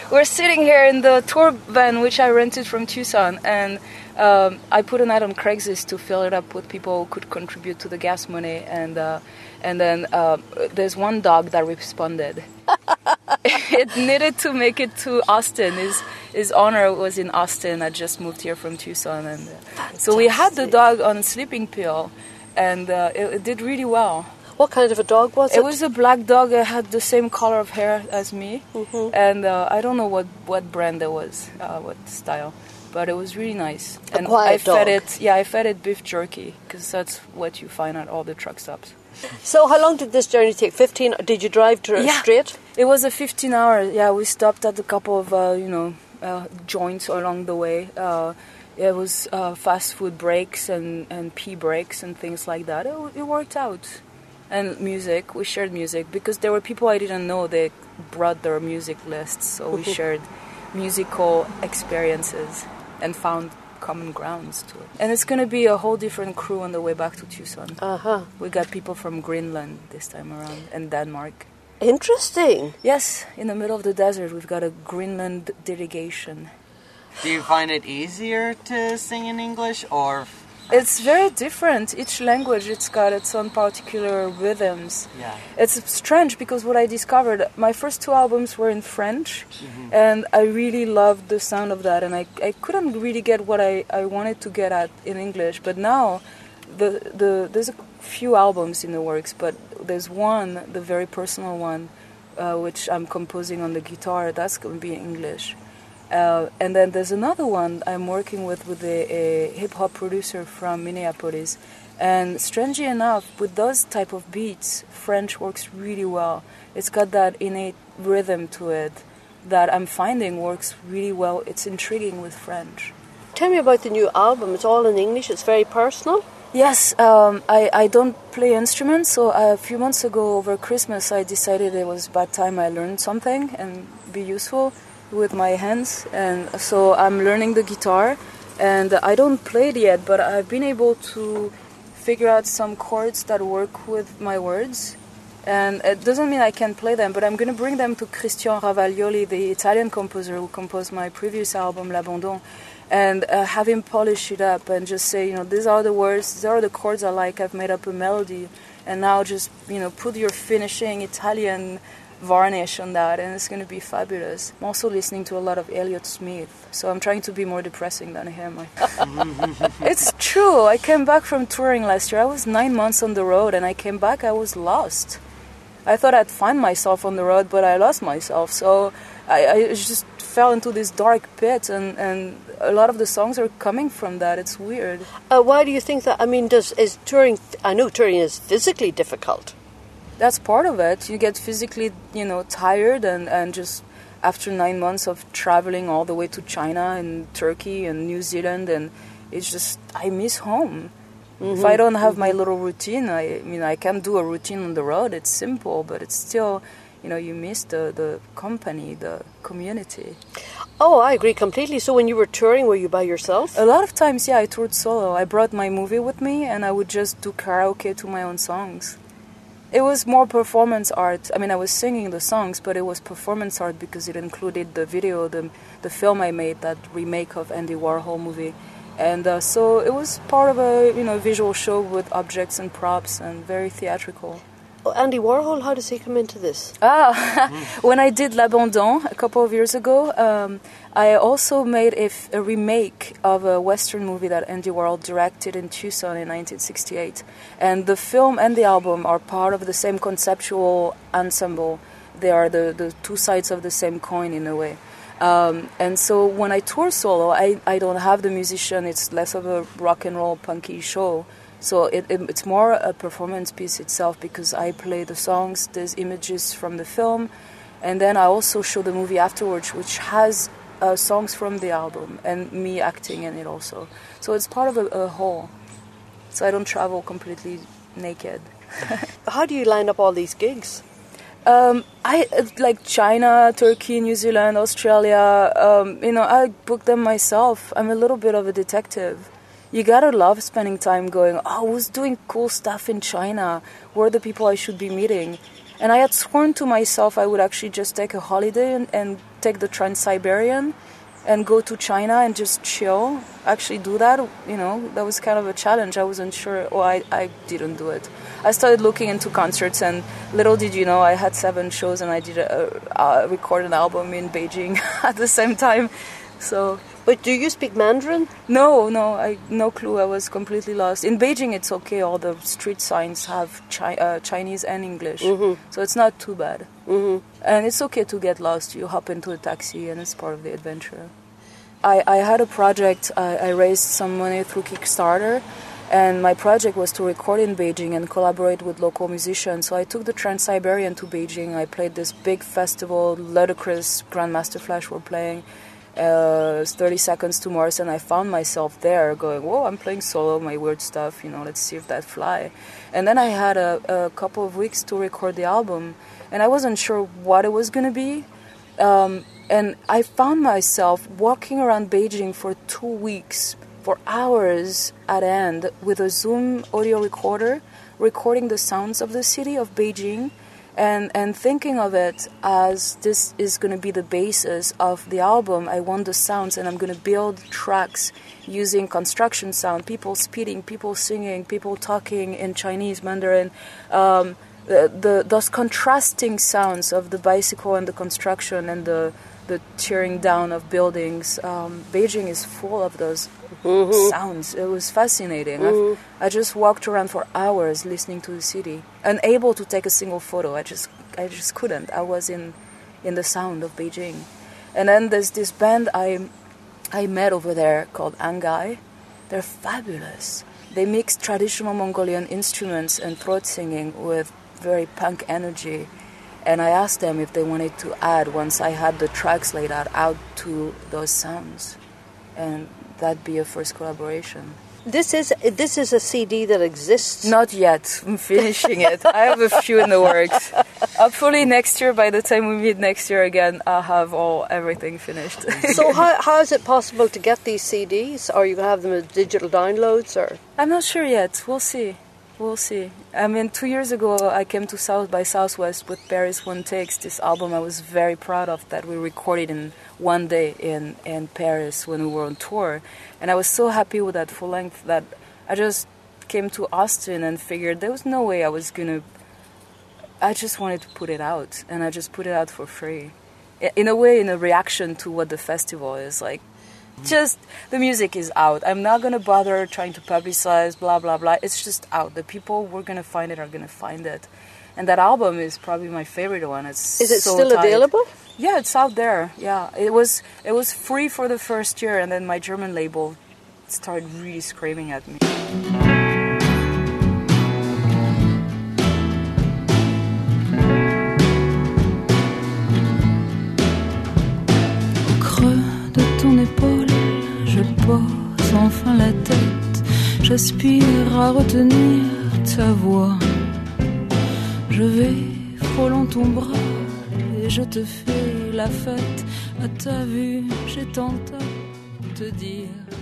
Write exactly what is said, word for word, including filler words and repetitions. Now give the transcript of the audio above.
we're sitting here in the tour van, which I rented from Tucson, and um, I put an ad on Craigslist to fill it up with people who could contribute to the gas money, and uh, and then uh, there's one dog that responded. It needed to make it to Austin. His his owner was in Austin. I just moved here from Tucson, and uh, so we had the dog on a sleeping pill, and uh, it, it did really well. What kind of a dog was it? It was a black dog that had the same color of hair as me, mm-hmm. and uh, I don't know what, what brand it was, uh, what style, but it was really nice. A and quiet I fed dog. it, yeah, I fed it beef jerky because that's what you find at all the truck stops. So how long did this journey take? fifteen? Did you drive to yeah. straight? It was a fifteen hour. Yeah, we stopped at a couple of uh, you know uh, joints along the way. Uh, it was uh, fast food breaks and, and pee breaks and things like that. It, it worked out. And music, we shared music because there were people I didn't know. They brought their music lists, so we shared musical experiences and found common grounds to it. And it's going to be a whole different crew on the way back to Tucson. Uh-huh. We got people from Greenland this time around and Denmark. Interesting. Yes, in the middle of the desert, we've got a Greenland delegation. Do you find it easier to sing in English or? It's very different. Each language, it's got its own particular rhythms. Yeah. It's strange because what I discovered, my first two albums were in French, mm-hmm. and I really loved the sound of that, and I, I couldn't really get what I, I wanted to get at in English. But now, the the there's a few albums in the works, but there's one, the very personal one, uh, which I'm composing on the guitar, that's going to be in English. Uh, and then there's another one I'm working with with a, a hip-hop producer from Minneapolis. And strangely enough, with those type of beats, French works really well. It's got that innate rhythm to it that I'm finding works really well. It's intriguing with French. Tell me about the new album. It's all in English. It's very personal. Yes, um, I, I don't play instruments, so a few months ago over Christmas I decided it was about time I learned something and be useful with my hands, and so I'm learning the guitar, and I don't play it yet, but I've been able to figure out some chords that work with my words, and it doesn't mean I can play them, but I'm going to bring them to Christian Ravaglioli, the Italian composer who composed my previous album, L'Abandon, and uh, have him polish it up and just say, you know, these are the words, these are the chords I like, I've made up a melody, and now just, you know, put your finishing Italian varnish on that, and it's going to be fabulous. I'm also listening to a lot of Elliott Smith, so I'm trying to be more depressing than him. It's true. I came back from touring last year. I was nine months on the road, and I came back, I was lost. I thought I'd find myself on the road, but I lost myself. So I, I just fell into this dark pit, and, and a lot of the songs are coming from that. It's weird. Uh, why do you think that? I mean, does is touring? I know touring is physically difficult. That's part of it. You get physically, you know, tired, and, and just after nine months of traveling all the way to China and Turkey and New Zealand, and it's just, I miss home. Mm-hmm. If I don't have mm-hmm. my little routine, I, I mean, I can do a routine on the road. It's simple, but it's still, you know, you miss the, the company, the community. Oh, I agree completely. So when you were touring, were you by yourself? A lot of times, yeah, I toured solo. I brought my movie with me, and I would just do karaoke to my own songs. It was more performance art. I mean, I was singing the songs, but it was performance art because it included the video, the the film I made, that remake of Andy Warhol movie. And uh, so it was part of a, you know, visual show with objects and props and very theatrical. Oh, Andy Warhol, how does he come into this? Ah, when I did L'Abandon a couple of years ago, um, I also made a, f- a remake of a Western movie that Andy Warhol directed in Tucson in nineteen sixty-eight. And the film and the album are part of the same conceptual ensemble. They are the, the two sides of the same coin in a way. Um, and so when I tour solo, I, I don't have the musician. It's less of a rock and roll punky show. So it, it, it's more a performance piece itself because I play the songs, there's images from the film, and then I also show the movie afterwards, which has uh, songs from the album and me acting in it also. So it's part of a, a whole. So I don't travel completely naked. How do you line up all these gigs? Um, I like China, Turkey, New Zealand, Australia. Um, you know, I book them myself. I'm a little bit of a detective. You gotta love spending time going, oh, who's doing cool stuff in China? Who are the people I should be meeting? And I had sworn to myself I would actually just take a holiday and, and take the Trans-Siberian and go to China and just chill, actually do that, you know, that was kind of a challenge. I wasn't sure, or I, I didn't do it. I started looking into concerts, and little did you know, I had seven shows and I did a, a recorded an album in Beijing at the same time. So, but do you speak Mandarin? No, no, I no clue. I was completely lost. In Beijing, it's okay. All the street signs have chi- uh, Chinese and English, mm-hmm. so it's not too bad. Mm-hmm. And it's okay to get lost. You hop into a taxi, and it's part of the adventure. I, I had a project. I, I raised some money through Kickstarter, and my project was to record in Beijing and collaborate with local musicians. So I took the Trans-Siberian to Beijing. I played this big festival. Ludacris, Grandmaster Flash were playing. Uh, thirty Seconds to Mars, and I found myself there going, whoa, I'm playing solo, my weird stuff, you know, let's see if that fly. And then I had a, a couple of weeks to record the album, and I wasn't sure what it was going to be. Um, and I found myself walking around Beijing for two weeks, for hours at end, with a Zoom audio recorder, recording the sounds of the city of Beijing, And and thinking of it as this is going to be the basis of the album. I want the sounds, and I'm going to build tracks using construction sound, people speeding, people singing, people talking in Chinese, Mandarin, um, the, the those contrasting sounds of the bicycle and the construction and the the tearing down of buildings. Um, Beijing is full of those mm-hmm. sounds. It was fascinating. Mm-hmm. I just walked around for hours listening to the city, unable to take a single photo. I just, I just couldn't. I was in, in the sound of Beijing. And then there's this band I, I met over there called Angai. They're fabulous. They mix traditional Mongolian instruments and throat singing with very punk energy. And I asked them if they wanted to add, once I had the tracks laid out, out to those sounds. And that'd be a first collaboration. This is this is a C D that exists? Not yet. I'm finishing it. I have a few in the works. Hopefully next year, by the time we meet next year again, I'll have all everything finished. So how how is it possible to get these C Ds? Or you can have them as digital downloads? Or I'm not sure yet. We'll see. We'll see. I mean, two years ago, I came to South by Southwest with Paris One Takes, this album I was very proud of that we recorded in one day in, in Paris when we were on tour. And I was so happy with that full length that I just came to Austin and figured there was no way I was going to... I just wanted to put it out, and I just put it out for free. In a way, in a reaction to what the festival is like. Just, the music is out. I'm not going to bother trying to publicize, blah, blah, blah. It's just out. The people who are going to find it are going to find it. And that album is probably my favorite one. It's Is it so still tight. available? Yeah, it's out there. Yeah, it was it was free for the first year, and then my German label started really screaming at me. Pose enfin la tête, j'aspire à retenir ta voix. Je vais frôlant ton bras et je te fais la fête. À ta vue, j'ai tant à te dire.